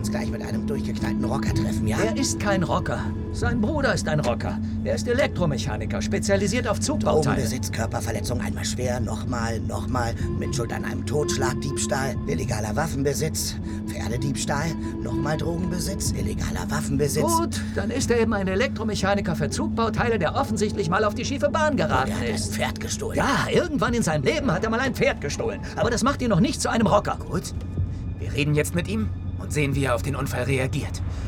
uns gleich mit einem durchgeknallten Rocker treffen, ja? Er ist kein Rocker. Sein Bruder ist ein Rocker. Er ist Elektromechaniker, spezialisiert auf Zugbauteile. Drogenbesitz, Körperverletzung, einmal schwer, nochmal, mit Schuld an einem Totschlag, Diebstahl, illegaler Waffenbesitz, Pferdediebstahl, nochmal Drogenbesitz, illegaler Waffenbesitz. Gut, dann ist er eben ein Elektromechaniker für Zugbauteile, der offensichtlich mal auf die schiefe Bahn geraten Er hat ein ist. Pferd gestohlen. Ja, irgendwann in seinem Leben hat er mal ein Pferd gestohlen. Aber das macht ihn noch nicht zu einem Rocker. Gut. Wir reden jetzt mit ihm und sehen, wie er auf den Unfall reagiert.